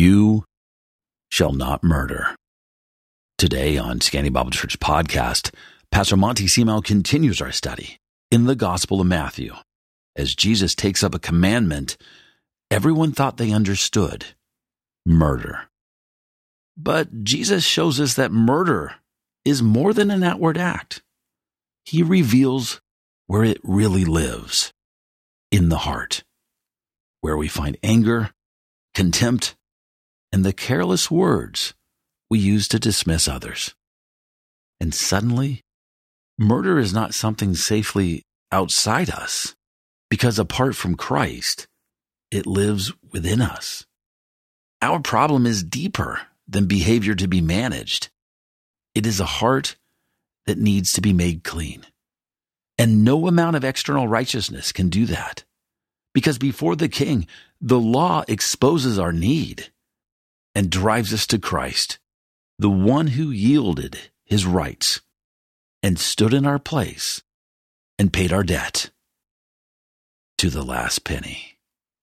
You shall not murder. Today on Scanning Bible Church podcast, Pastor Monty Seamel continues our study in the Gospel of Matthew as Jesus takes up a commandment everyone thought they understood: murder. But Jesus shows us that murder is more than an outward act. He reveals where it really lives, in the heart, where we find anger, contempt, and the careless words we use to dismiss others. And suddenly, murder is not something safely outside us, because apart from Christ, it lives within us. Our problem is deeper than behavior to be managed. It is a heart that needs to be made clean. And no amount of external righteousness can do that, because before the King, the law exposes our need and drives us to Christ, the one who yielded his rights and stood in our place and paid our debt to the last penny.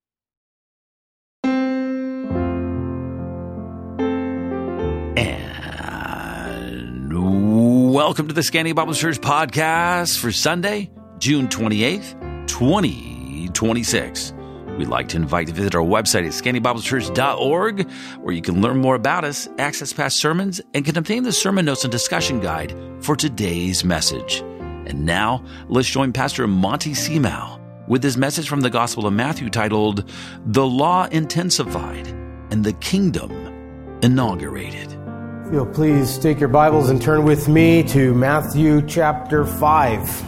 And welcome to the Scanning Bible Church podcast for Sunday, June 28th, 2026. We'd like to invite you to visit our website at scanningbiblechurch.org, where you can learn more about us, access past sermons, and can obtain the sermon notes and discussion guide for today's message. And now, let's join Pastor Monty Seamel with his message from the Gospel of Matthew titled, The Law Intensified and the Kingdom Inaugurated. If you'll please take your Bibles and turn with me to Matthew chapter 5.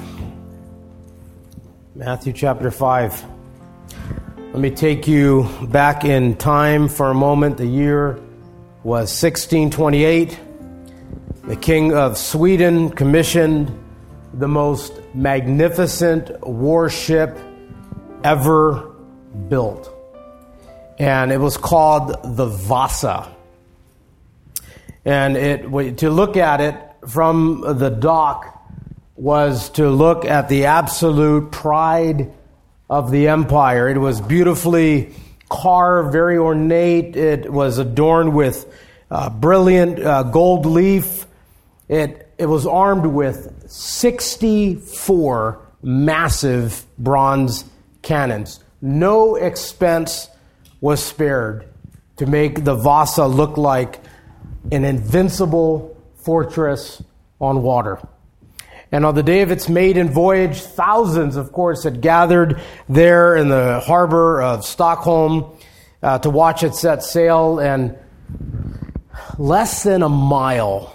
Matthew chapter 5. Let me take you back in time for a moment. The year was 1628. The King of Sweden commissioned the most magnificent warship ever built. And it was called the Vasa. And to look at it from the dock was to look at the absolute pride of the empire. It was beautifully carved, very ornate. It was adorned with brilliant gold leaf. It was armed with 64 massive bronze cannons. No expense was spared to make the Vasa look like an invincible fortress on water. And on the day of its maiden voyage, thousands, of course, had gathered there in the harbor of Stockholm to watch it set sail. And less than a mile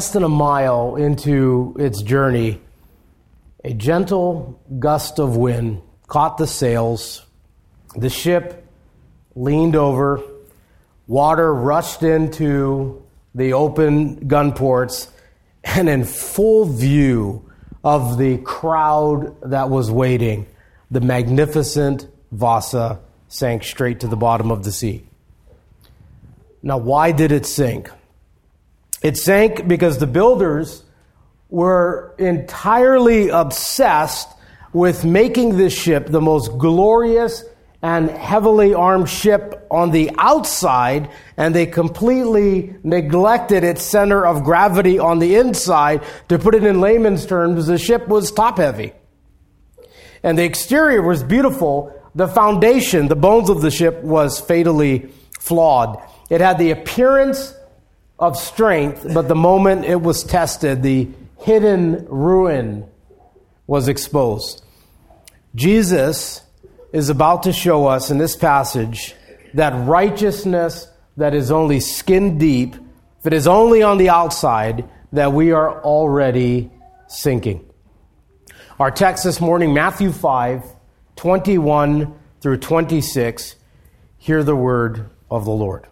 into its journey, a gentle gust of wind caught the sails. The ship leaned over. Water rushed into the open gun ports, and in full view of the crowd that was waiting, the magnificent Vasa sank straight to the bottom of the sea. Now, why did it sink? It sank because the builders were entirely obsessed with making this ship the most glorious and heavily armed ship on the outside, and they completely neglected its center of gravity on the inside. To put it in layman's terms, the ship was top-heavy. And the exterior was beautiful. The foundation, the bones of the ship, was fatally flawed. It had the appearance of strength, but the moment it was tested, the hidden ruin was exposed. Jesus is about to show us in this passage that righteousness that is only skin deep, if it is only on the outside, that we are already sinking. Our text this morning, Matthew 5, 21 through 26. Hear the word of the Lord.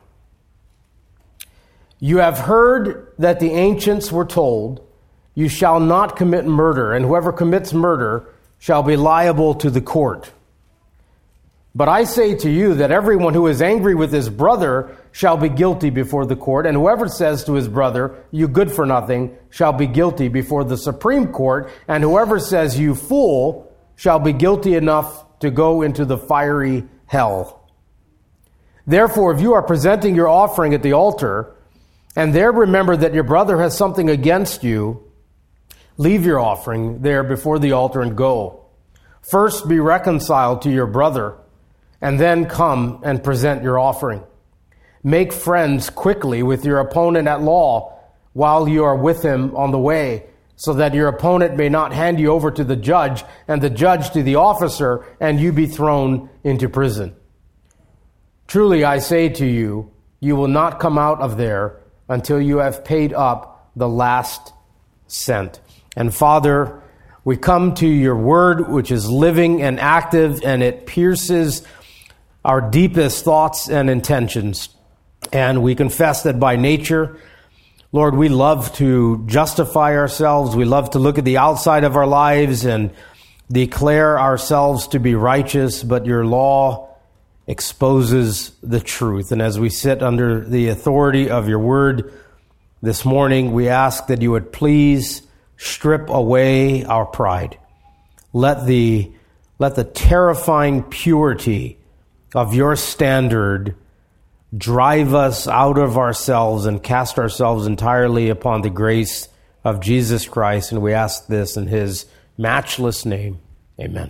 You have heard that the ancients were told, you shall not commit murder, and whoever commits murder shall be liable to the court. But I say to you that everyone who is angry with his brother shall be guilty before the court, and whoever says to his brother, you good for nothing, shall be guilty before the Supreme Court, and whoever says, you fool, shall be guilty enough to go into the fiery hell. Therefore, if you are presenting your offering at the altar, and there remember that your brother has something against you, leave your offering there before the altar and go. First be reconciled to your brother, and then come and present your offering. Make friends quickly with your opponent at law while you are with him on the way, so that your opponent may not hand you over to the judge, and the judge to the officer, and you be thrown into prison. Truly I say to you, you will not come out of there until you have paid up the last cent. And Father, we come to your word, which is living and active, and it pierces our deepest thoughts and intentions. And we confess that by nature, Lord, we love to justify ourselves. We love to look at the outside of our lives and declare ourselves to be righteous, but your law exposes the truth. And as we sit under the authority of your word this morning, we ask that you would please strip away our pride. Let the terrifying purity of your standard drive us out of ourselves and cast ourselves entirely upon the grace of Jesus Christ. And we ask this in his matchless name. Amen.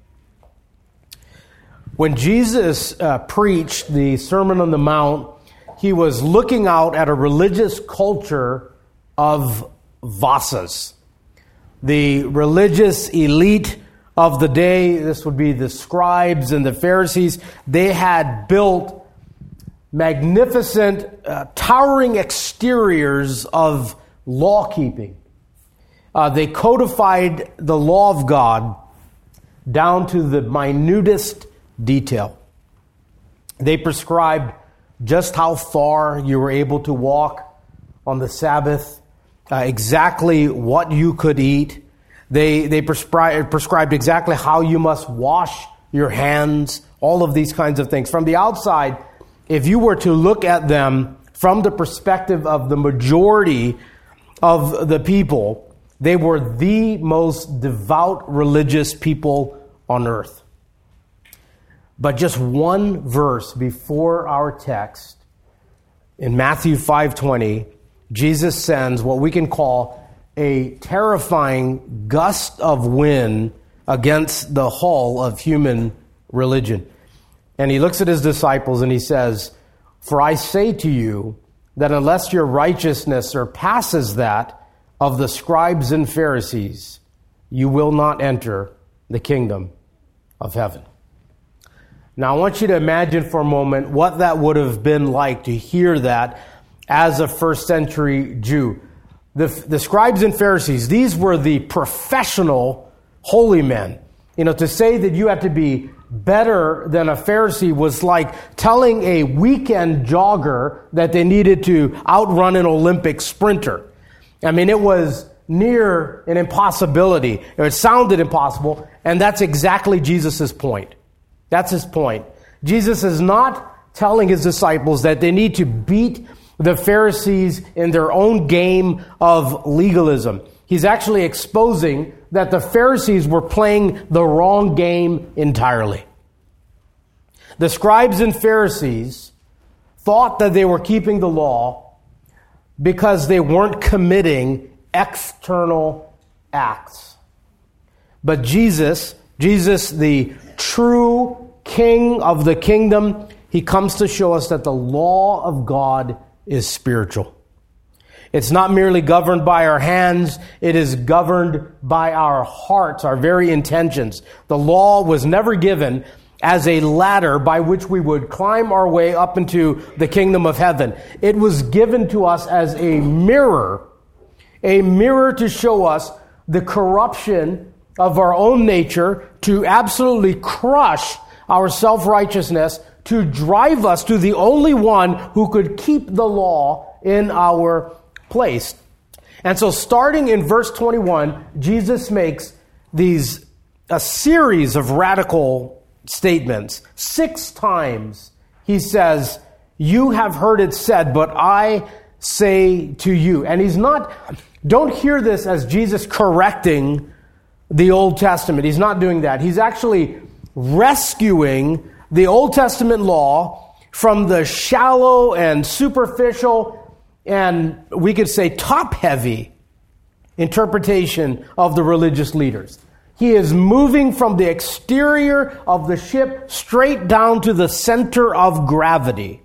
When Jesus preached the Sermon on the Mount, he was looking out at a religious culture of Vassas. The religious elite of the day, this would be the scribes and the Pharisees, they had built magnificent, towering exteriors of law-keeping. They codified the law of God down to the minutest detail. They prescribed just how far you were able to walk on the Sabbath, exactly what you could eat. They prescribed exactly how you must wash your hands, all of these kinds of things. From the outside, if you were to look at them from the perspective of the majority of the people, they were the most devout religious people on earth. But just one verse before our text, in Matthew 5:20, Jesus sends what we can call a terrifying gust of wind against the hull of human religion. And he looks at his disciples and he says, "For I say to you that unless your righteousness surpasses that of the scribes and Pharisees, you will not enter the kingdom of heaven." Now, I want you to imagine for a moment what that would have been like to hear that as a first century Jew. The scribes and Pharisees, these were the professional holy men. To say that you had to be better than a Pharisee was like telling a weekend jogger that they needed to outrun an Olympic sprinter. I mean, it was near an impossibility. It sounded impossible, and that's exactly Jesus' point. That's his point. Jesus is not telling his disciples that they need to beat the Pharisees in their own game of legalism. He's actually exposing that the Pharisees were playing the wrong game entirely. The scribes and Pharisees thought that they were keeping the law because they weren't committing external acts. But Jesus, the true King of the kingdom, he comes to show us that the law of God is spiritual. It's not merely governed by our hands, it is governed by our hearts, our very intentions. The law was never given as a ladder by which we would climb our way up into the kingdom of heaven. It was given to us as a mirror to show us the corruption of our own nature, to absolutely crush our self-righteousness, to drive us to the only one who could keep the law in our place. And so starting in verse 21, Jesus makes a series of radical statements. 6 times he says, "You have heard it said, but I say to you." And don't hear this as Jesus correcting the Old Testament. He's not doing that. He's actually rescuing the Old Testament law from the shallow and superficial and we could say top-heavy interpretation of the religious leaders. He is moving from the exterior of the ship straight down to the center of gravity.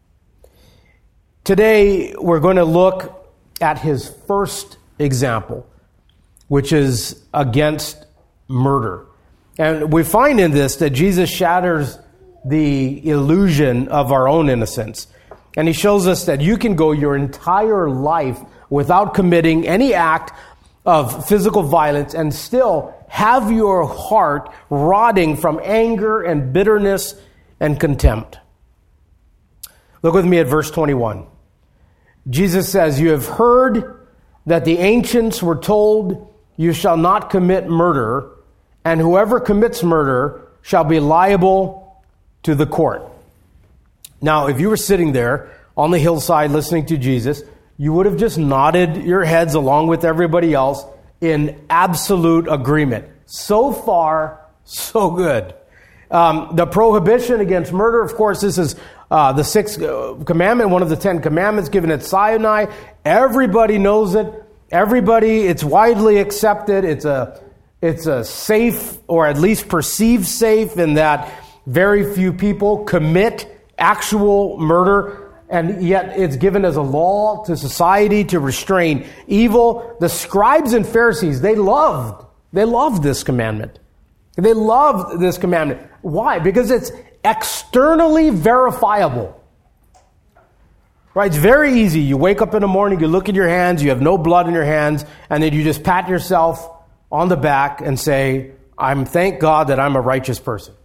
Today, we're going to look at his first example, which is against murder. And we find in this that Jesus shatters the illusion of our own innocence. And he shows us that you can go your entire life without committing any act of physical violence and still have your heart rotting from anger and bitterness and contempt. Look with me at verse 21. Jesus says, "You have heard that the ancients were told, 'You shall not commit murder,' and whoever commits murder shall be liable to the court." Now, if you were sitting there on the hillside listening to Jesus, you would have just nodded your heads along with everybody else in absolute agreement. So far, so good. The prohibition against murder, of course, this is the sixth commandment, one of the 10 commandments given at Sinai. Everybody knows it. It's widely accepted. It's a safe, or at least perceived safe, in that very few people commit actual murder, and yet it's given as a law to society to restrain evil. The scribes and Pharisees, they loved this commandment. They loved this commandment. Why? Because it's externally verifiable. Right? It's very easy. You wake up in the morning, you look at your hands, you have no blood in your hands, and then you just pat yourself on the back and say, thank God that I'm a righteous person.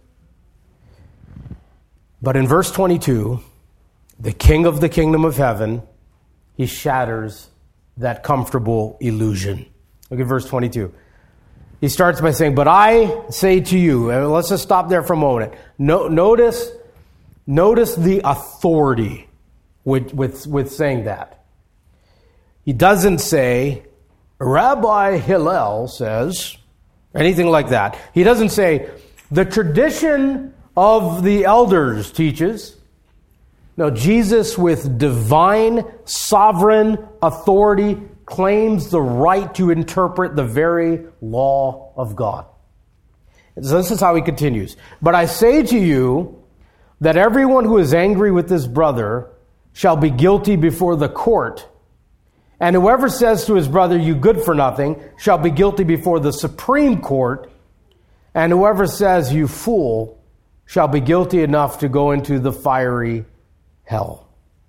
But in verse 22, the King of the kingdom of heaven, he shatters that comfortable illusion. Look at verse 22. He starts by saying, "But I say to you," and let's just stop there for a moment. Notice the authority with saying that. He doesn't say, "Rabbi Hillel says," anything like that. He doesn't say, "The tradition of the elders teaches." No, Jesus, with divine, sovereign authority, claims the right to interpret the very law of God. So this is how he continues. "But I say to you that everyone who is angry with his brother shall be guilty before the court. And whoever says to his brother, 'You good for nothing,' shall be guilty before the Supreme Court. And whoever says, 'You fool,' shall be guilty enough to go into the fiery hell."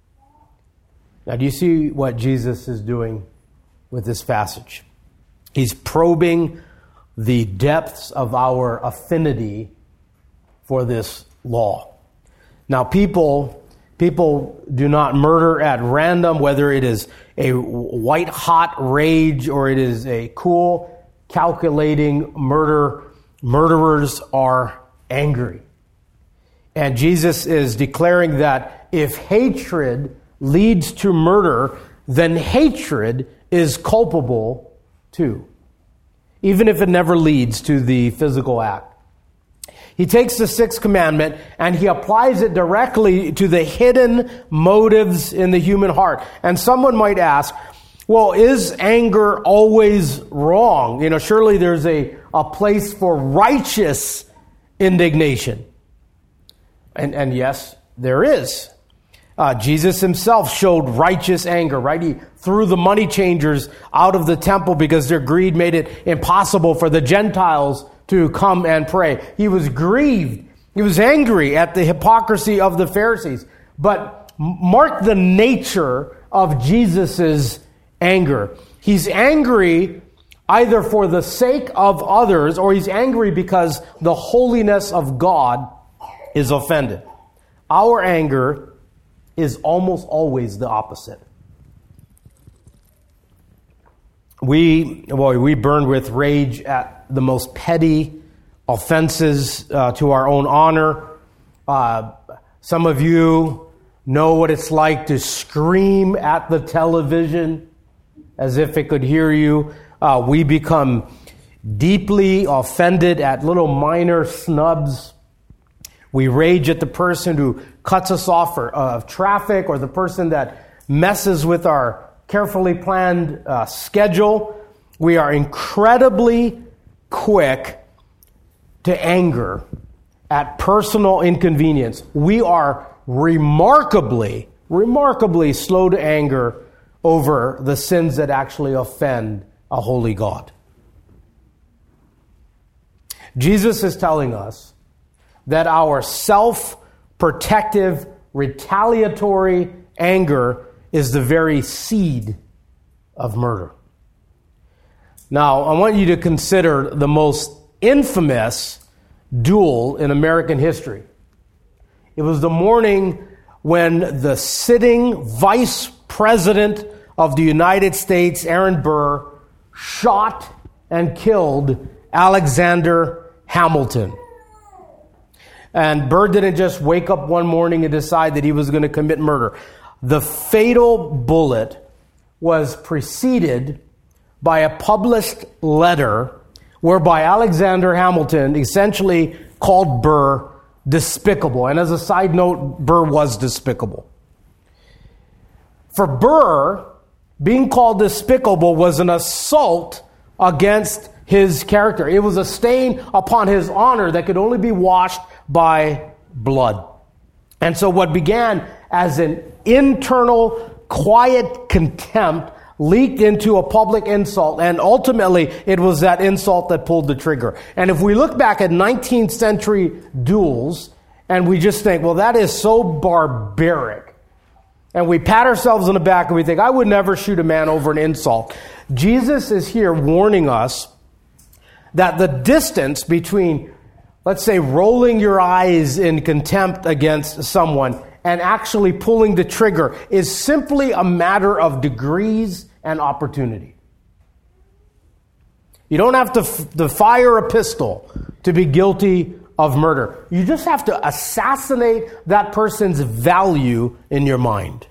Now, do you see what Jesus is doing with this passage? He's probing the depths of our affinity for this law. Now, people do not murder at random, whether it is a white-hot rage or it is a cool, calculating murder. Murderers are angry. And Jesus is declaring that if hatred leads to murder, then hatred is culpable too, even if it never leads to the physical act. He takes the sixth commandment and he applies it directly to the hidden motives in the human heart. And someone might ask, well, is anger always wrong? Surely there's a place for righteous indignation. And yes, there is. Jesus himself showed righteous anger, right? He threw the money changers out of the temple because their greed made it impossible for the Gentiles to come and pray. He was grieved. He was angry at the hypocrisy of the Pharisees. But mark the nature of Jesus's anger. He's angry either for the sake of others, or he's angry because the holiness of God is offended. Our anger is almost always the opposite. We burn with rage at the most petty offenses to our own honor. Some of you know what it's like to scream at the television as if it could hear you. We become deeply offended at little minor snubs. We rage at the person who cuts us off of traffic, or the person that messes with our carefully planned schedule. We are incredibly quick to anger at personal inconvenience. We are remarkably slow to anger over the sins that actually offend a holy God. Jesus is telling us that our self-protective, retaliatory anger is the very seed of murder. Now, I want you to consider the most infamous duel in American history. It was the morning when the sitting Vice President of the United States, Aaron Burr, shot and killed Alexander Hamilton. And Burr didn't just wake up one morning and decide that he was going to commit murder. The fatal bullet was preceded by a published letter whereby Alexander Hamilton essentially called Burr despicable. And as a side note, Burr was despicable. For Burr, being called despicable was an assault against his character. It was a stain upon his honor that could only be washed by blood. And so what began as an internal, quiet contempt leaked into a public insult, and ultimately it was that insult that pulled the trigger. And if we look back at 19th century duels, and we just think, well, that is so barbaric, and we pat ourselves on the back and we think, I would never shoot a man over an insult. Jesus is here warning us that the distance between, let's say, rolling your eyes in contempt against someone and actually pulling the trigger is simply a matter of degrees and opportunity. You don't have to fire a pistol to be guilty of murder. You just have to assassinate that person's value in your mind.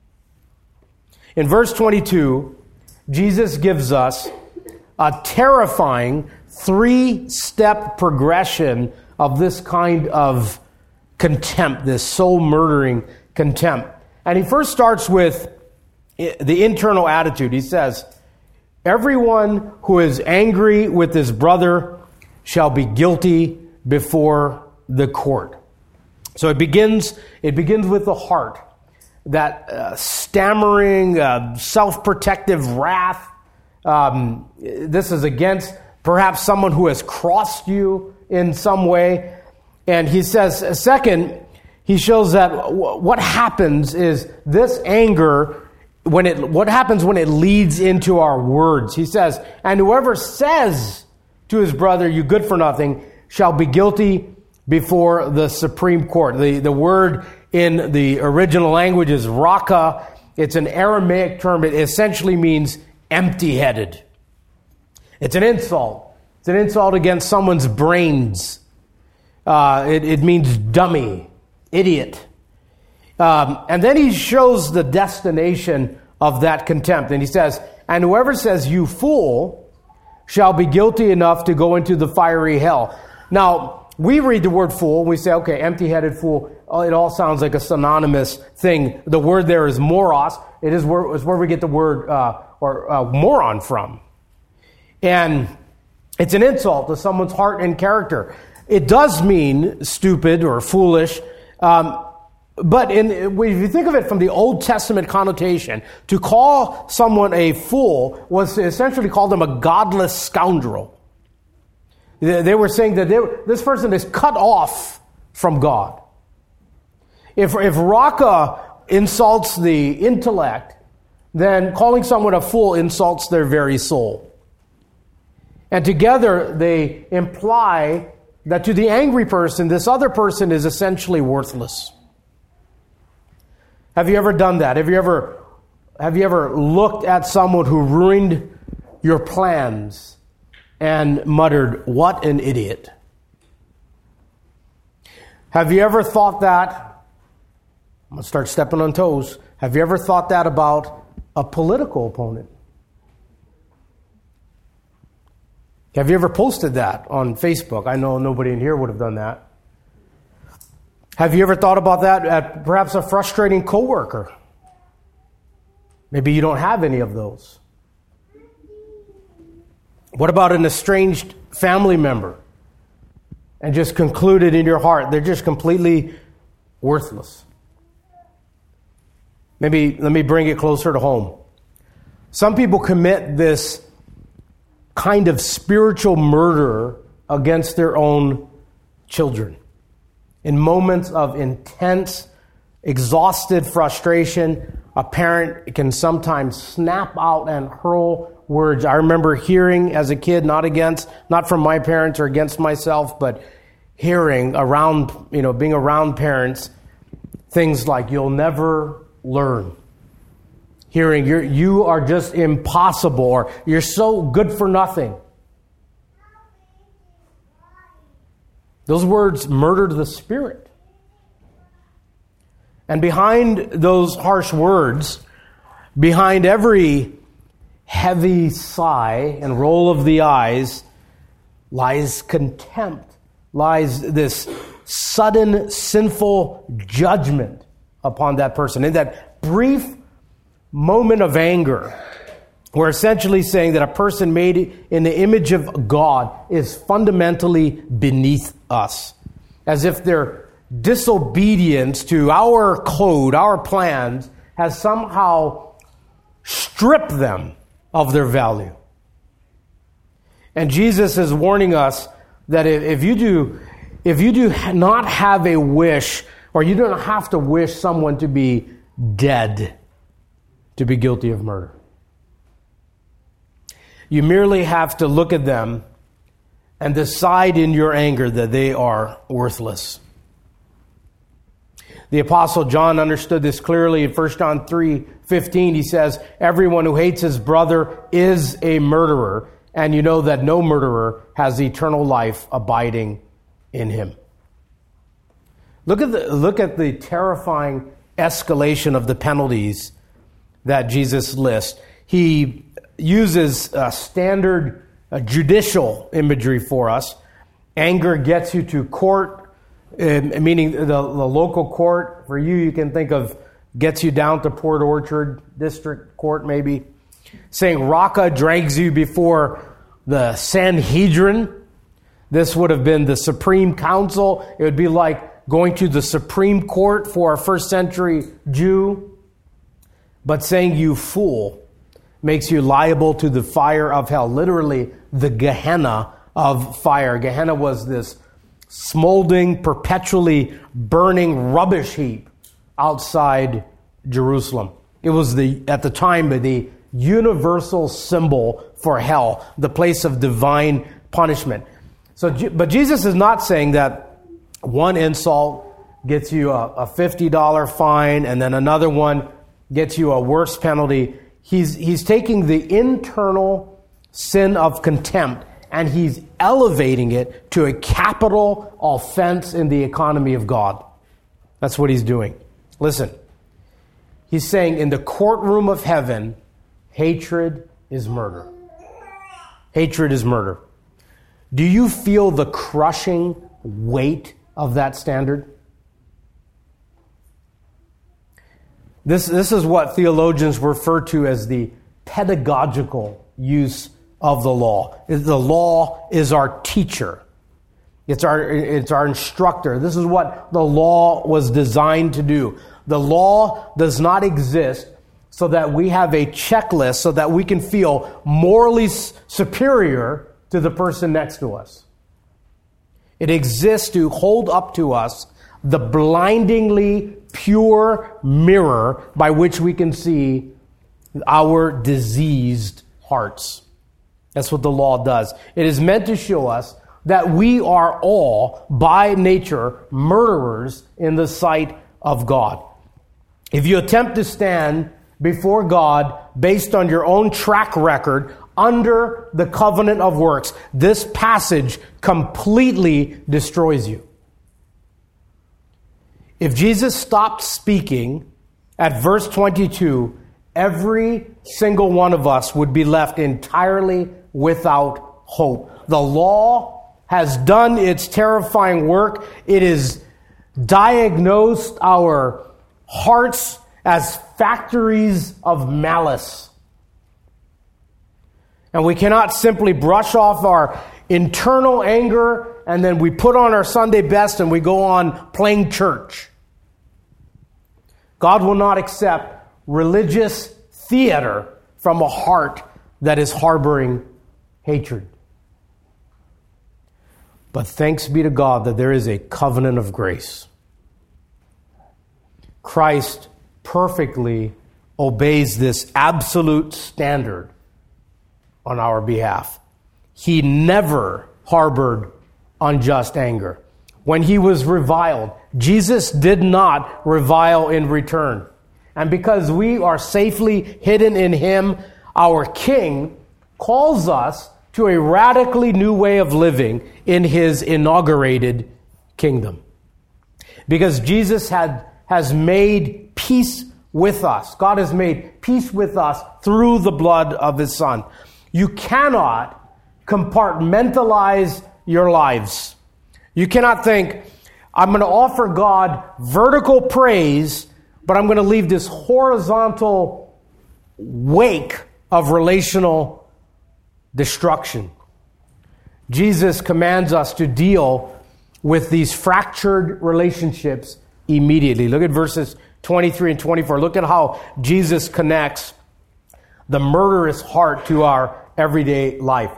In verse 22, Jesus gives us a terrifying 3-step progression of this kind of contempt, this soul-murdering contempt. And he first starts with the internal attitude. He says, everyone who is angry with his brother shall be guilty before the court. So it begins with the heart, that stammering, self-protective wrath. This is against perhaps someone who has crossed you in some way. And he says, second, he shows that what happens is this anger, what happens when it leads into our words. He says, and whoever says to his brother, you good for nothing, shall be guilty before the Supreme Court. The word in the original language is raka. It's an Aramaic term. It essentially means empty-headed. It's an insult. It's an insult against someone's brains. It means dummy, idiot. And then he shows the destination of that contempt. And he says, and whoever says, you fool, shall be guilty enough to go into the fiery hell. Now, we read the word fool, and we say, okay, empty-headed fool, it all sounds like a synonymous thing. The word there is moros. It's where we get the word moron from. And it's an insult to someone's heart and character. It does mean stupid or foolish, but if you think of it from the Old Testament connotation, to call someone a fool was to essentially call them a godless scoundrel. They were saying that this person is cut off from God. If raka insults the intellect, then calling someone a fool insults their very soul. And together they imply that to the angry person, this other person is essentially worthless. Have you ever done that? Have you ever looked at someone who ruined your plans and muttered, what an idiot? Have you ever thought that? I'm going to start stepping on toes. Have you ever thought that about a political opponent? Have you ever posted that on Facebook? I know nobody in here would have done that. Have you ever thought about that at perhaps a frustrating coworker? Maybe you don't have any of those. What about an estranged family member? And just concluded in your heart, they're just completely worthless. Maybe let me bring it closer to home. Some people commit this kind of spiritual murder against their own children. In moments of intense, exhausted frustration, a parent can sometimes snap out and hurl words. I remember hearing as a kid, not from my parents or against myself, but hearing around, being around parents, things like, "You'll never learn." Hearing, you are just impossible, or "You're so good for nothing." Those words murdered the spirit. And behind those harsh words, behind every heavy sigh and roll of the eyes, lies contempt, lies this sudden sinful judgment upon that person. In that brief moment of anger, we're essentially saying that a person made in the image of God is fundamentally beneath us. As if their disobedience to our code, our plans, has somehow stripped them of their value. And Jesus is warning us that if you do not have a wish, or you don't have to wish someone to be dead to be guilty of murder. You merely have to look at them and decide in your anger that they are worthless. The Apostle John understood this clearly in 1 John 3:15. He says, "Everyone who hates his brother is a murderer, and you know that no murderer has eternal life abiding in him." Look at the terrifying escalation of the penalties that Jesus lists. He uses standard judicial imagery for us. Anger gets you to court, meaning the local court. For you can think of gets you down to Port Orchard District Court maybe. Saying Raka drags you before the Sanhedrin. This would have been the Supreme Council. It would be like going to the Supreme Court for a first century Jew. But saying "you fool" makes you liable to the fire of hell. Literally, the Gehenna of fire. Gehenna was this smoldering, perpetually burning rubbish heap outside Jerusalem. It was at the time the universal symbol for hell, the place of divine punishment. But Jesus is not saying that one insult gets you a $50 fine and then another one gets you a worse penalty. He's taking the internal sin of contempt and he's elevating it to a capital offense in the economy of God. That's what he's doing. Listen, he's saying in the courtroom of heaven, hatred is murder. Hatred is murder. Do you feel the crushing weight of that standard? This is what theologians refer to as the pedagogical use of the law. The law is our teacher. It's our instructor. This is what the law was designed to do. The law does not exist so that we have a checklist so that we can feel morally superior to the person next to us. It exists to hold up to us the blindingly pure mirror by which we can see our diseased hearts. That's what the law does. It is meant to show us that we are all, by nature, murderers in the sight of God. If you attempt to stand before God based on your own track record under the covenant of works, this passage completely destroys you. If Jesus stopped speaking at verse 22, every single one of us would be left entirely without hope. The law has done its terrifying work. It is diagnosed our hearts as factories of malice. And we cannot simply brush off our internal anger and then we put on our Sunday best and we go on playing church. God will not accept religious theater from a heart that is harboring hatred. But thanks be to God that there is a covenant of grace. Christ perfectly obeys this absolute standard on our behalf. He never harbored unjust anger. When he was reviled, Jesus did not revile in return. And because we are safely hidden in him, our King calls us to a radically new way of living in his inaugurated kingdom. Because Jesus has made peace with us. God has made peace with us through the blood of his Son. You cannot compartmentalize your lives. You cannot think, I'm going to offer God vertical praise, but I'm going to leave this horizontal wake of relational destruction. Jesus commands us to deal with these fractured relationships immediately. Look at verses 23 and 24. Look at how Jesus connects the murderous heart to our everyday life.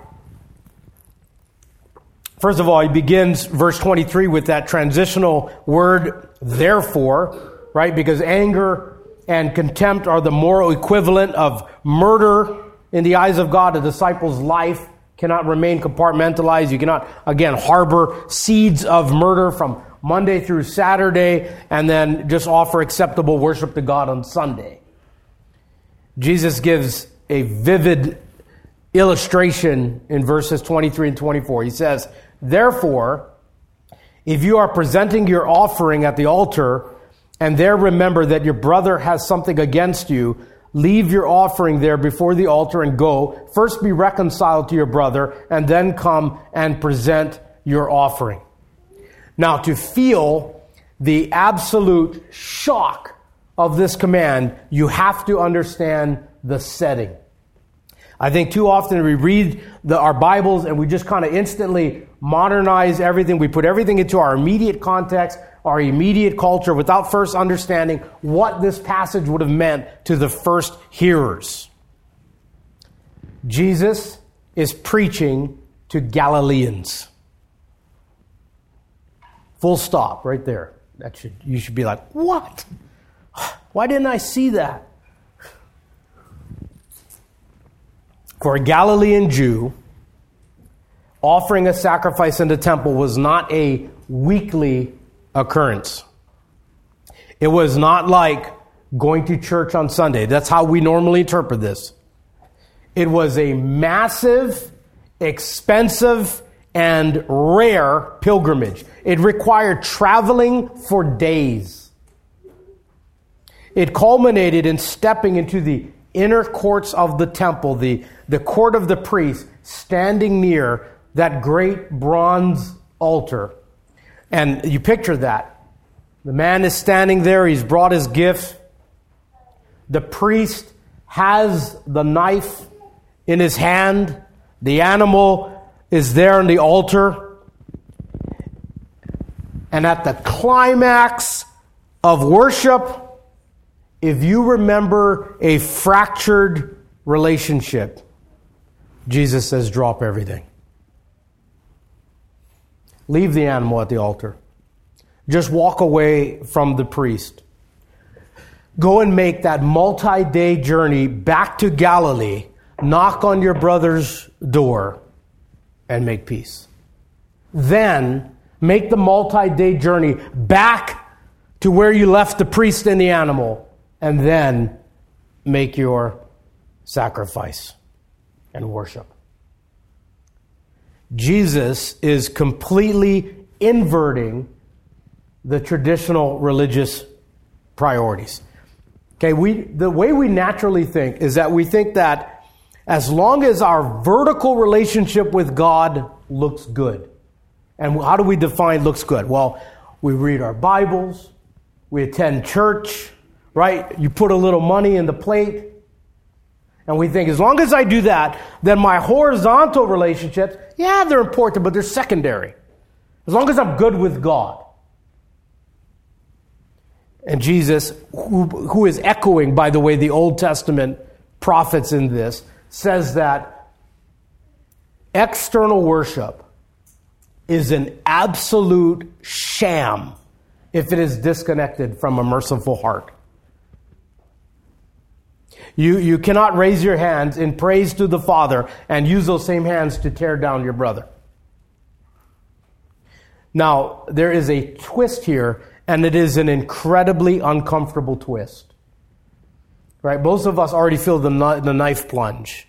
First of all, he begins verse 23 with that transitional word, therefore, right? Because anger and contempt are the moral equivalent of murder in the eyes of God. A disciple's life cannot remain compartmentalized. You cannot, again, harbor seeds of murder from Monday through Saturday and then just offer acceptable worship to God on Sunday. Jesus gives a vivid illustration in verses 23 and 24. He says, therefore, if you are presenting your offering at the altar and there remember that your brother has something against you, leave your offering there before the altar and go. First be reconciled to your brother and then come and present your offering. Now, to feel the absolute shock of this command, you have to understand the setting. I think too often we read our Bibles and we just kind of instantly modernize everything. We put everything into our immediate context, our immediate culture, without first understanding what this passage would have meant to the first hearers. Jesus is preaching to Galileans. Full stop right there. You should be like, what? Why didn't I see that? For a Galilean Jew, offering a sacrifice in the temple was not a weekly occurrence. It was not like going to church on Sunday. That's how we normally interpret this. It was a massive, expensive, and rare pilgrimage. It required traveling for days. It culminated in stepping into the inner courts of the temple, the court of the priests, standing near that great bronze altar. And you picture that. The man is standing there. He's brought his gift. The priest has the knife in his hand. The animal is there on the altar. And at the climax of worship, if you remember a fractured relationship, Jesus says, drop everything. Leave the animal at the altar. Just walk away from the priest. Go and make that multi-day journey back to Galilee. Knock on your brother's door and make peace. Then make the multi-day journey back to where you left the priest and the animal, and then make your sacrifice and worship. Jesus is completely inverting the traditional religious priorities. Okay, the way we naturally think is that we think that as long as our vertical relationship with God looks good. And how do we define looks good? Well, We read our Bibles. We attend church, right? You put a little money in the plate. And we think, as long as I do that, then my horizontal relationships, yeah, they're important, but they're secondary. As long as I'm good with God. And Jesus, who is echoing, by the way, the Old Testament prophets in this, says that external worship is an absolute sham if it is disconnected from a merciful heart. You cannot raise your hands in praise to the Father and use those same hands to tear down your brother. Now, there is a twist here, and it is an incredibly uncomfortable twist. Right? Most of us already feel the knife plunge.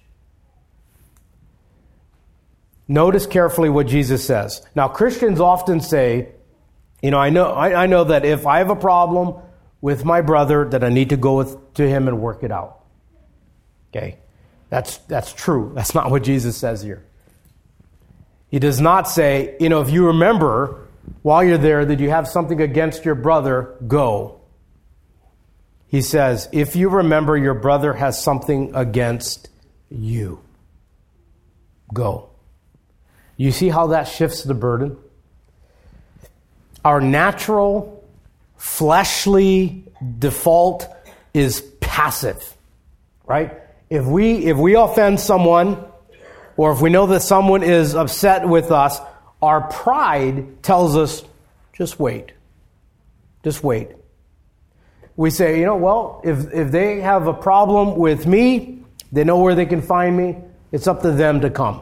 Notice carefully what Jesus says. Now, Christians often say, I know that if I have a problem with my brother, that I need to go to him and work it out. Okay? That's true. That's not what Jesus says here. He does not say, if you remember while you're there that you have something against your brother, go. He says, if you remember your brother has something against you, go. You see how that shifts the burden? Our natural, fleshly default is passive, right? If we offend someone, or if we know that someone is upset with us, our pride tells us, just wait. Just wait. We say, if they have a problem with me, they know where they can find me. It's up to them to come.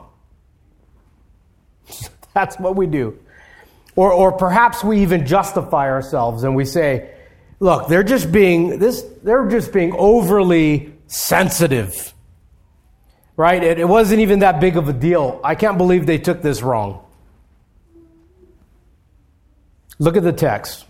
That's what we do. Or perhaps we even justify ourselves and we say, look, they're just being overly sensitive. Right? It wasn't even that big of a deal. I can't believe they took this wrong. Look at the text.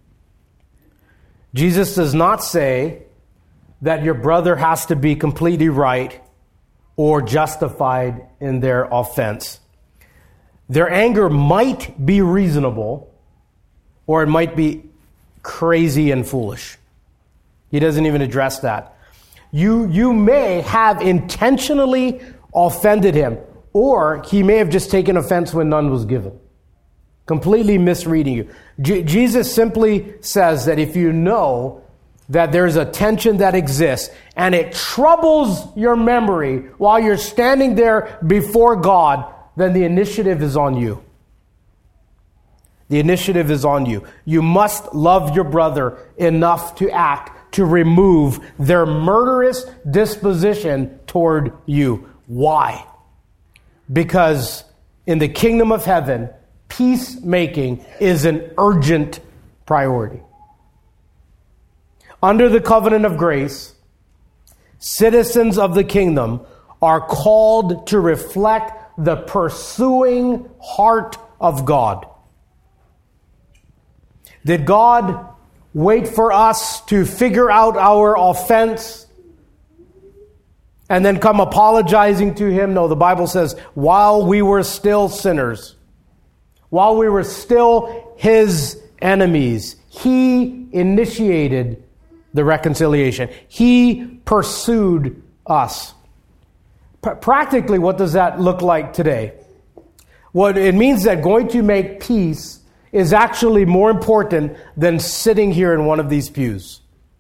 Jesus does not say that your brother has to be completely right or justified in their offense. Their anger might be reasonable, or it might be crazy and foolish. He doesn't even address that. You may have intentionally offended him, or he may have just taken offense when none was given. Completely misreading you. Jesus simply says that if you know that there's a tension that exists and it troubles your memory while you're standing there before God, then the initiative is on you. The initiative is on you. You must love your brother enough to act to remove their murderous disposition toward you. Why? Because in the kingdom of heaven, peacemaking is an urgent priority. Under the covenant of grace, citizens of the kingdom are called to reflect the pursuing heart of God. Did God wait for us to figure out our offense and then come apologizing to Him? No, the Bible says, while we were still sinners, while we were still His enemies, He initiated the reconciliation. He pursued us. Practically, what does that look like today? Well, it means that going to make peace is actually more important than sitting here in one of these pews.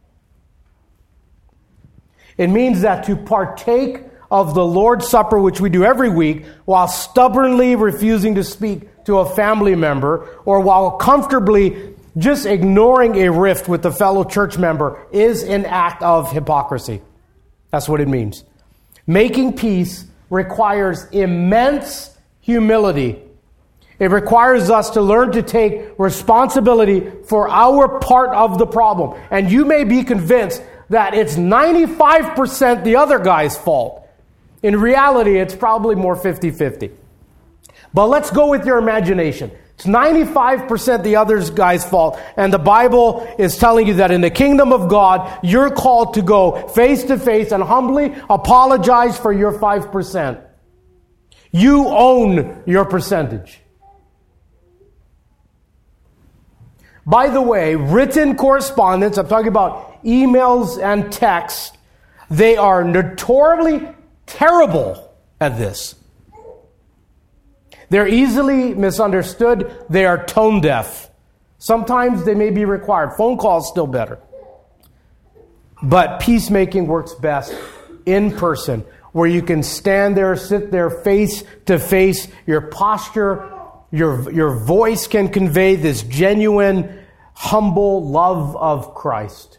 It means that to partake of the Lord's Supper, which we do every week, while stubbornly refusing to speak to a family member, or while comfortably just ignoring a rift with a fellow church member, is an act of hypocrisy. That's what it means. Making peace requires immense humility. It requires us to learn to take responsibility for our part of the problem. And you may be convinced that it's 95% the other guy's fault. In reality, it's probably more 50-50. But let's go with your imagination. It's 95% the other guy's fault. And the Bible is telling you that in the kingdom of God, you're called to go face to face and humbly apologize for your 5%. You own your percentage. By the way, written correspondence, I'm talking about emails and texts, they are notoriously terrible at this. They're easily misunderstood. They are tone deaf. Sometimes they may be required. Phone calls still better. But peacemaking works best in person, where you can stand there, sit there face to face. Your posture, your voice can convey this genuine, humble love of Christ.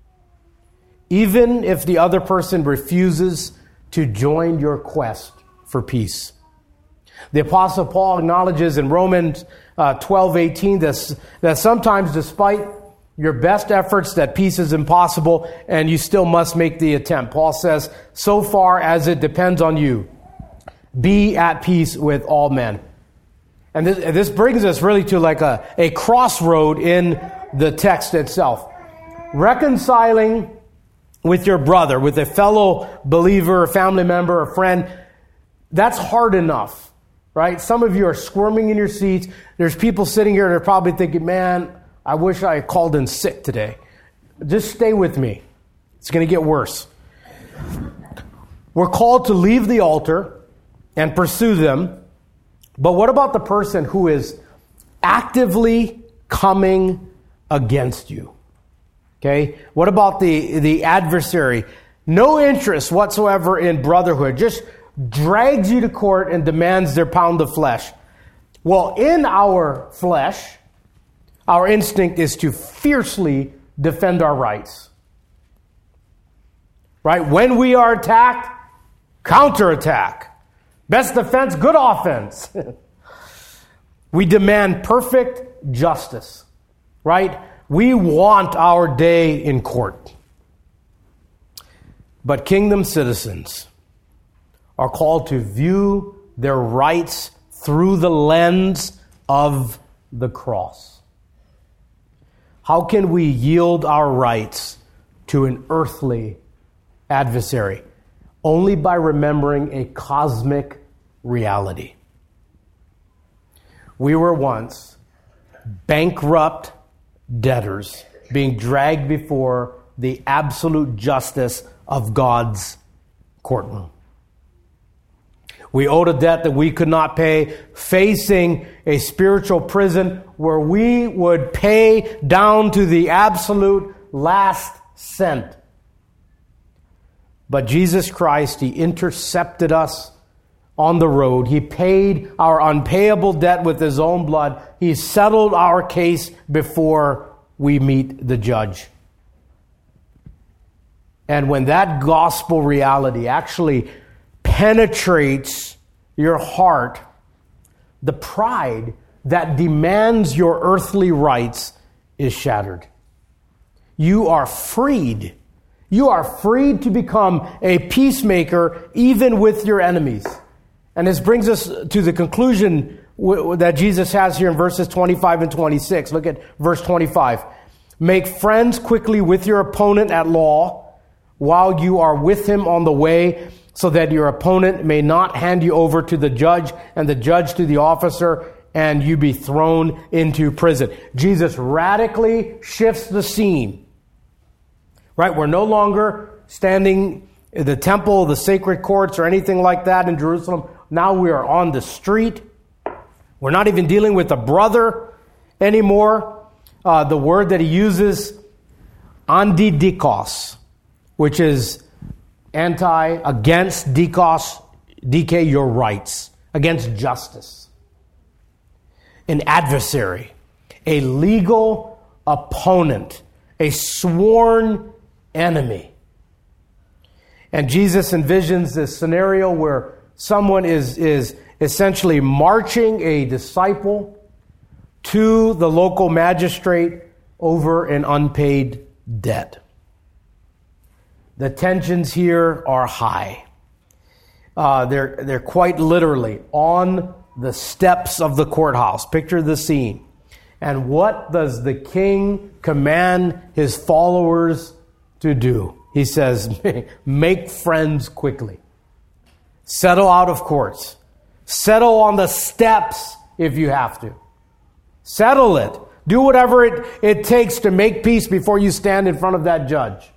Even if the other person refuses to join your quest for peace. The Apostle Paul acknowledges in Romans 12:18 that sometimes, despite your best efforts, that peace is impossible and you still must make the attempt. Paul says, so far as it depends on you, be at peace with all men. And this brings us really to like a crossroad in the text itself. Reconciling with your brother, with a fellow believer, a family member, a friend, that's hard enough, right? Some of you are squirming in your seats. There's people sitting here that are probably thinking, man, I wish I had called in sick today. Just stay with me. It's going to get worse. We're called to leave the altar and pursue them. But what about the person who is actively coming against you? Okay? What about the adversary? No interest whatsoever in brotherhood. Just drags you to court and demands their pound of flesh. Well, in our flesh, our instinct is to fiercely defend our rights. Right? When we are attacked, counterattack. Best defense, good offense. We demand perfect justice. Right? We want our day in court. But kingdom citizens are called to view their rights through the lens of the cross. How can we yield our rights to an earthly adversary? Only by remembering a cosmic reality. We were once bankrupt debtors being dragged before the absolute justice of God's courtroom. We owed a debt that we could not pay, facing a spiritual prison where we would pay down to the absolute last cent. But Jesus Christ, He intercepted us on the road. He paid our unpayable debt with His own blood. He settled our case before we meet the judge. And when that gospel reality actually penetrates your heart, the pride that demands your earthly rights is shattered. You are freed. You are freed to become a peacemaker even with your enemies. And this brings us to the conclusion that Jesus has here in verses 25 and 26. Look at verse 25. Make friends quickly with your opponent at law while you are with him on the way, so that your opponent may not hand you over to the judge and the judge to the officer and you be thrown into prison. Jesus radically shifts the scene. Right? We're no longer standing in the temple, the sacred courts, or anything like that in Jerusalem. Now we are on the street. We're not even dealing with a brother anymore. The word that he uses, antidikos, which is against dikos, dike, your rights, against justice. An adversary, a legal opponent, a sworn enemy. And Jesus envisions this scenario where someone is essentially marching a disciple to the local magistrate over an unpaid debt. The tensions here are high. They're quite literally on the steps of the courthouse. Picture the scene. And what does the king command his followers to do? He says, make friends quickly. Settle out of courts. Settle on the steps if you have to. Settle it. Do whatever it takes to make peace before you stand in front of that judge.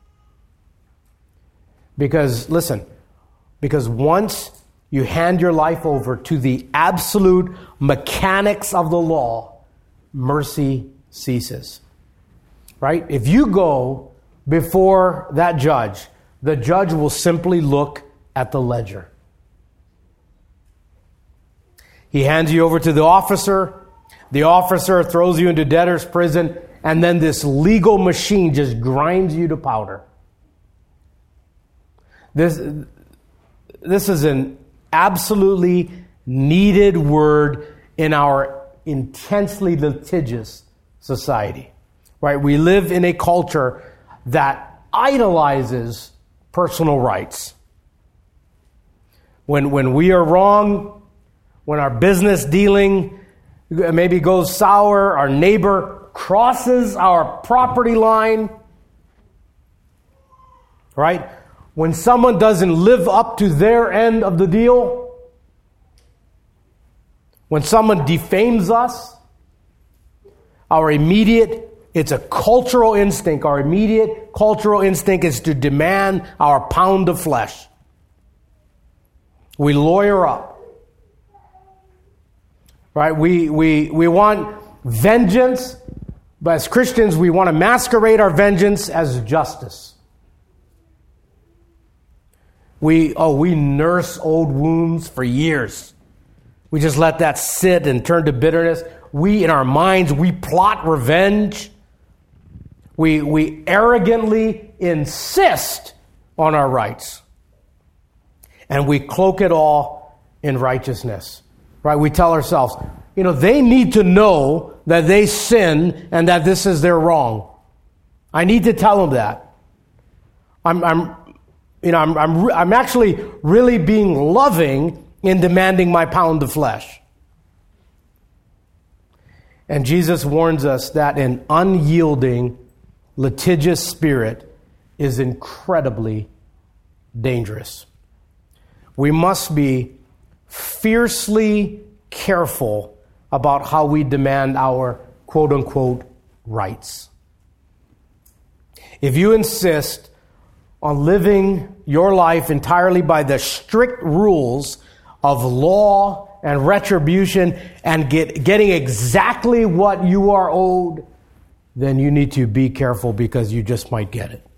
Because, listen, because once you hand your life over to the absolute mechanics of the law, mercy ceases. Right? If you go before that judge, the judge will simply look at the ledger. He hands you over to the officer. The officer throws you into debtor's prison, and then this legal machine just grinds you to powder. This is an absolutely needed word in our intensely litigious society. Right? We live in a culture that idolizes personal rights. When we are wrong, when our business dealing maybe goes sour, our neighbor crosses our property line, right? When someone doesn't live up to their end of the deal, when someone defames us, it's a cultural instinct. Our immediate cultural instinct is to demand our pound of flesh. We lawyer up. Right? We want vengeance, but as Christians, we want to masquerade our vengeance as justice. We nurse old wounds for years. We just let that sit and turn to bitterness. In our minds, we plot revenge. We arrogantly insist on our rights. And we cloak it all in righteousness. Right? We tell ourselves, they need to know that they sin and that this is their wrong. I need to tell them that. I'm actually really being loving in demanding my pound of flesh. And Jesus warns us that an unyielding, litigious spirit is incredibly dangerous. We must be fiercely careful about how we demand our quote-unquote rights. If you insist on living your life entirely by the strict rules of law and retribution and getting exactly what you are owed, then you need to be careful because you just might get it.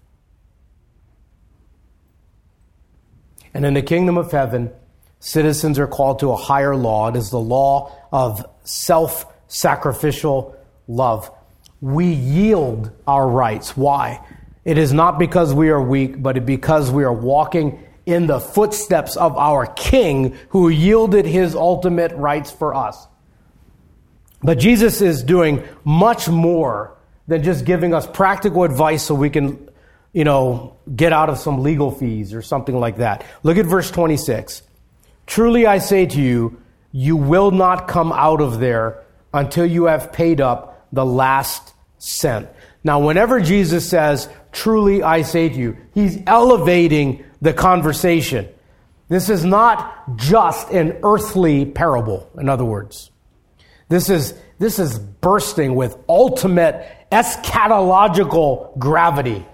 And in the kingdom of heaven, citizens are called to a higher law. It is the law of self-sacrificial love. We yield our rights. Why? It is not because we are weak, but because we are walking in the footsteps of our King who yielded his ultimate rights for us. But Jesus is doing much more than just giving us practical advice so we can, get out of some legal fees or something like that. Look at verse 26. Truly I say to you, you will not come out of there until you have paid up the last cent. Now, whenever Jesus says, truly I say to you, he's elevating the conversation. This is not just an earthly parable, in other words. This is bursting with ultimate eschatological gravity.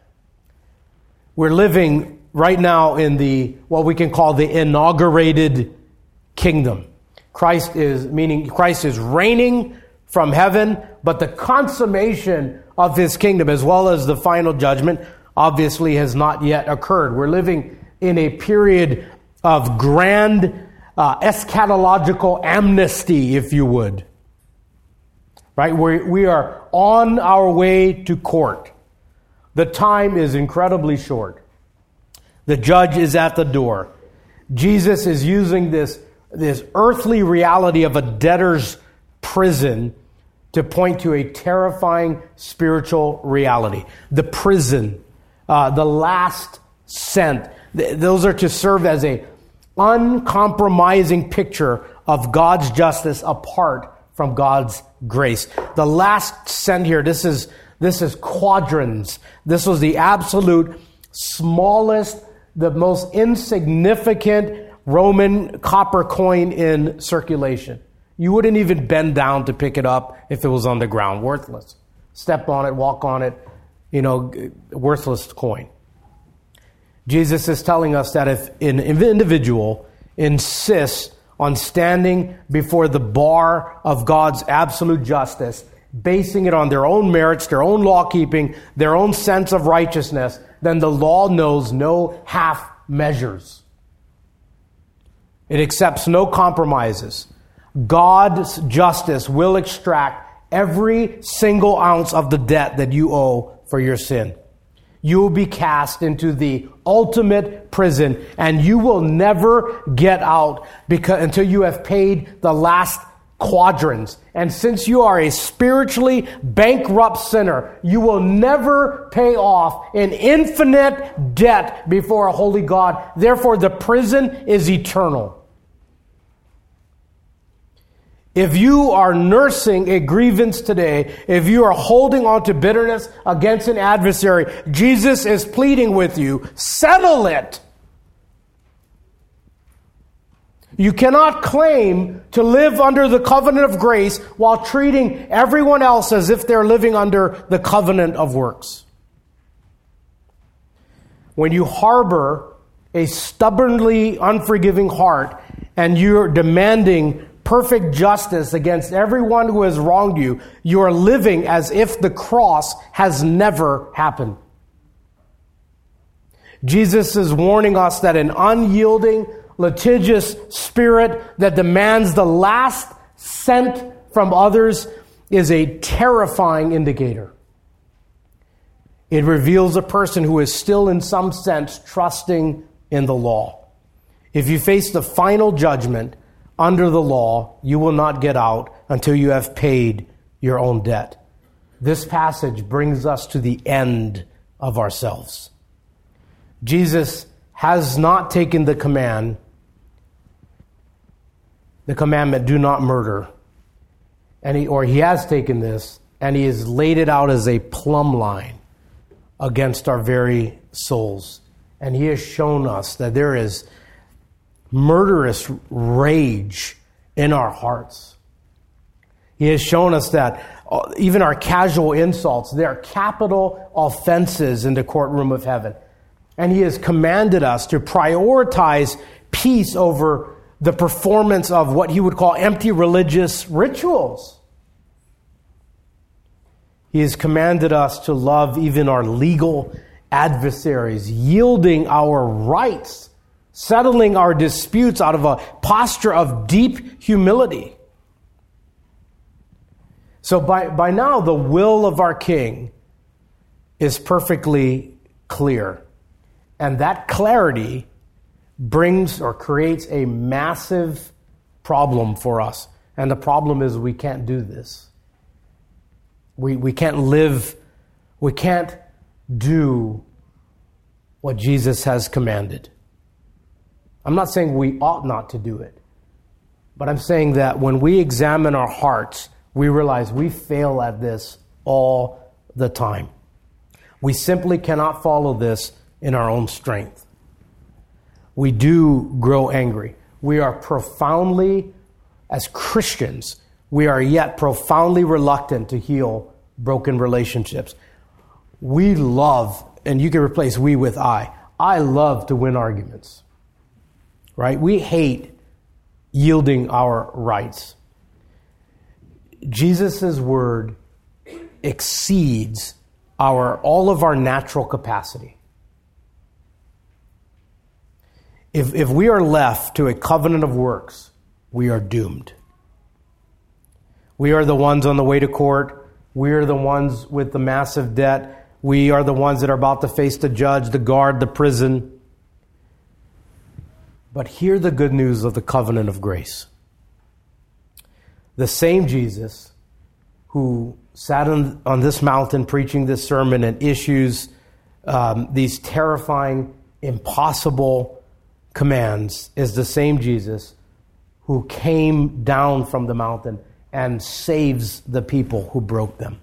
We're living right now in what we can call the inaugurated kingdom. Christ is reigning from heaven, but the consummation of his kingdom, as well as the final judgment, obviously has not yet occurred. We're living in a period of grand eschatological amnesty, if you would. Right? We are on our way to court. The time is incredibly short. The judge is at the door. Jesus is using this earthly reality of a debtor's prison to point to a terrifying spiritual reality. The prison, the last cent. Those are to serve as a uncompromising picture of God's justice apart from God's grace. The last cent here, this is quadrans. This was the absolute smallest, the most insignificant Roman copper coin in circulation. You wouldn't even bend down to pick it up if it was on the ground. Worthless. Step on it, walk on it, worthless coin. Jesus is telling us that if an individual insists on standing before the bar of God's absolute justice, basing it on their own merits, their own law-keeping, their own sense of righteousness, then the law knows no half measures. It accepts no compromises. God's justice will extract every single ounce of the debt that you owe for your sin. You will be cast into the ultimate prison, and you will never get out until you have paid the last quadrants. And since you are a spiritually bankrupt sinner, you will never pay off an infinite debt before a holy God. Therefore, the prison is eternal. If you are nursing a grievance today, if you are holding on to bitterness against an adversary, Jesus is pleading with you, settle it. You cannot claim to live under the covenant of grace while treating everyone else as if they're living under the covenant of works. When you harbor a stubbornly unforgiving heart and you're demanding perfect justice against everyone who has wronged you, you are living as if the cross has never happened. Jesus is warning us that an unyielding, litigious spirit that demands the last cent from others is a terrifying indicator. It reveals a person who is still in some sense trusting in the law. If you face the final judgment under the law, you will not get out until you have paid your own debt. This passage brings us to the end of ourselves. Jesus has not taken the commandment, do not murder, he has taken this and he has laid it out as a plumb line against our very souls. And he has shown us that there is murderous rage in our hearts. He has shown us that even our casual insults, they are capital offenses in the courtroom of heaven. And he has commanded us to prioritize peace over the performance of what he would call empty religious rituals. He has commanded us to love even our legal adversaries, yielding our rights, settling our disputes out of a posture of deep humility. So by now, the will of our King is perfectly clear. And that clarity brings or creates a massive problem for us. And the problem is we can't do this. We can't live, we can't do what Jesus has commanded. I'm not saying we ought not to do it, but I'm saying that when we examine our hearts, we realize we fail at this all the time. We simply cannot follow this in our own strength. We do grow angry. We are profoundly, as Christians, we are yet profoundly reluctant to heal broken relationships. We love, and you can replace we with I love to win arguments. Right? We hate yielding our rights. Jesus' word exceeds all of our natural capacity. If we are left to a covenant of works, we are doomed. We are the ones on the way to court. We are the ones with the massive debt. We are the ones that are about to face the judge, the guard, the prison. But hear the good news of the covenant of grace. The same Jesus who sat on this mountain preaching this sermon and issues these terrifying, impossible commands is the same Jesus who came down from the mountain and saves the people who broke them.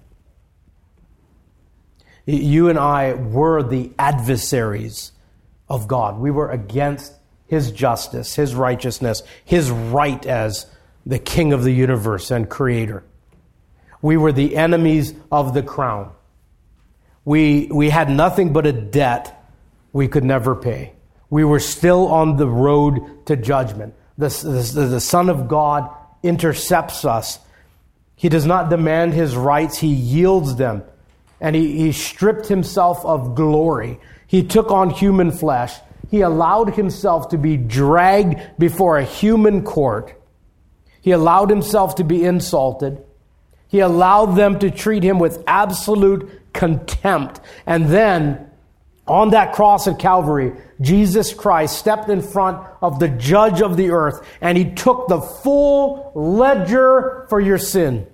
You and I were the adversaries of God. We were against His justice, His righteousness, His right as the King of the universe and Creator. We were the enemies of the crown. We had nothing but a debt we could never pay. We were still on the road to judgment. The Son of God intercepts us. He does not demand his rights. He yields them. And he stripped himself of glory. He took on human flesh. He allowed himself to be dragged before a human court. He allowed himself to be insulted. He allowed them to treat him with absolute contempt. And then, on that cross at Calvary, Jesus Christ stepped in front of the judge of the earth, and he took the full ledger for your sin.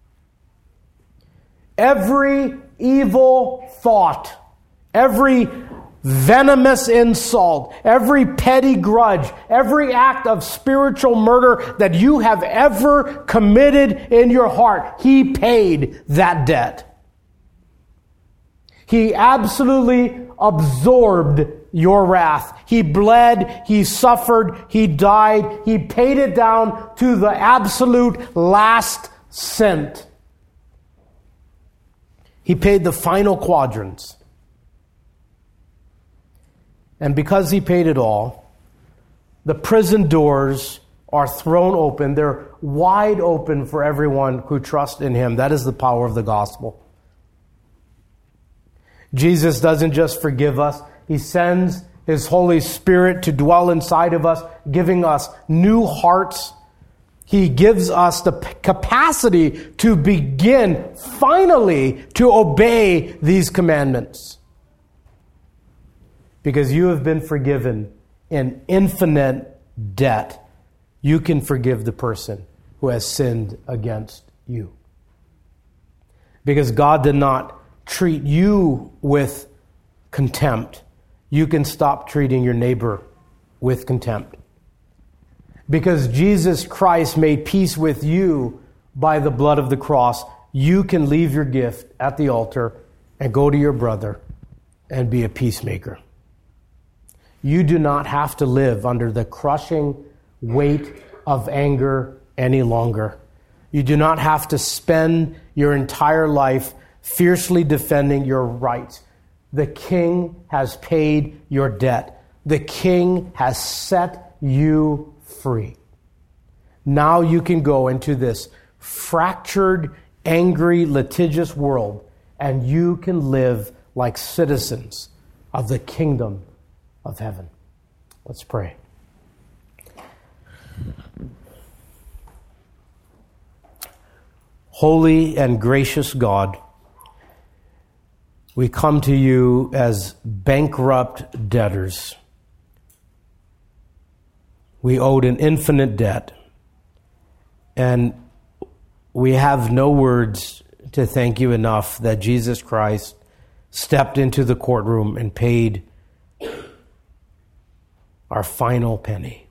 Every evil thought, every venomous insult, every petty grudge, every act of spiritual murder that you have ever committed in your heart, he paid that debt. He absolutely absorbed your wrath. He bled, he suffered, he died, he paid it down to the absolute last cent. He paid the final quadrants. And because he paid it all, the prison doors are thrown open. They're wide open for everyone who trusts in him. That is the power of the gospel. Jesus doesn't just forgive us. He sends his Holy Spirit to dwell inside of us, giving us new hearts. He gives us the capacity to begin, finally, to obey these commandments. Because you have been forgiven in infinite debt, you can forgive the person who has sinned against you. Because God did not treat you with contempt, you can stop treating your neighbor with contempt. Because Jesus Christ made peace with you by the blood of the cross, you can leave your gift at the altar and go to your brother and be a peacemaker. You do not have to live under the crushing weight of anger any longer. You do not have to spend your entire life fiercely defending your rights. The King has paid your debt. The King has set you free. Now you can go into this fractured, angry, litigious world, and you can live like citizens of the kingdom of heaven. Let's pray. Holy and gracious God, we come to you as bankrupt debtors. We owed an infinite debt, and we have no words to thank you enough that Jesus Christ stepped into the courtroom and paid our final penny.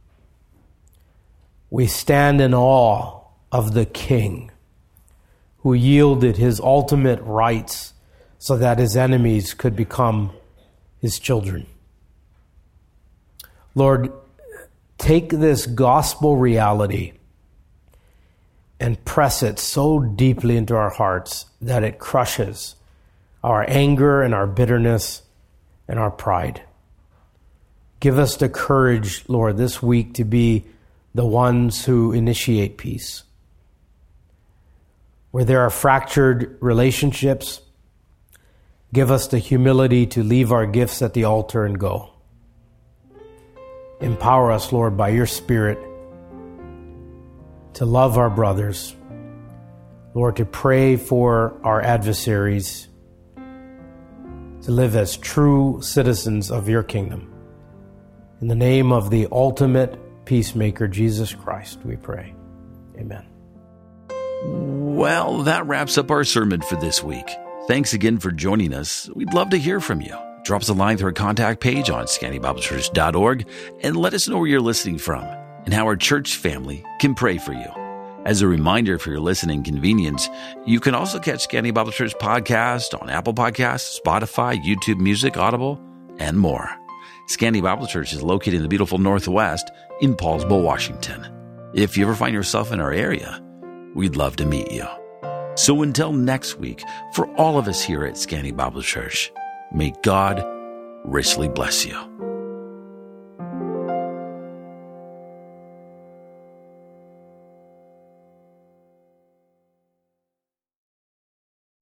We stand in awe of the King who yielded his ultimate rights so that his enemies could become his children. Lord, take this gospel reality and press it so deeply into our hearts that it crushes our anger and our bitterness and our pride. Give us the courage, Lord, this week to be the ones who initiate peace. Where there are fractured relationships, give us the humility to leave our gifts at the altar and go. Empower us, Lord, by your Spirit to love our brothers. Lord, to pray for our adversaries, to live as true citizens of your kingdom. In the name of the ultimate peacemaker, Jesus Christ, we pray. Amen. Well, that wraps up our sermon for this week. Thanks again for joining us. We'd love to hear from you. Drop us a line through our contact page on ScandyBibleChurch.org and let us know where you're listening from and how our church family can pray for you. As a reminder for your listening convenience, you can also catch Scandy Bible Church podcast on Apple Podcasts, Spotify, YouTube Music, Audible, and more. Scandy Bible Church is located in the beautiful Northwest in Paulsbo, Washington. If you ever find yourself in our area, we'd love to meet you. So until next week, for all of us here at Scanty Bible Church, may God richly bless you.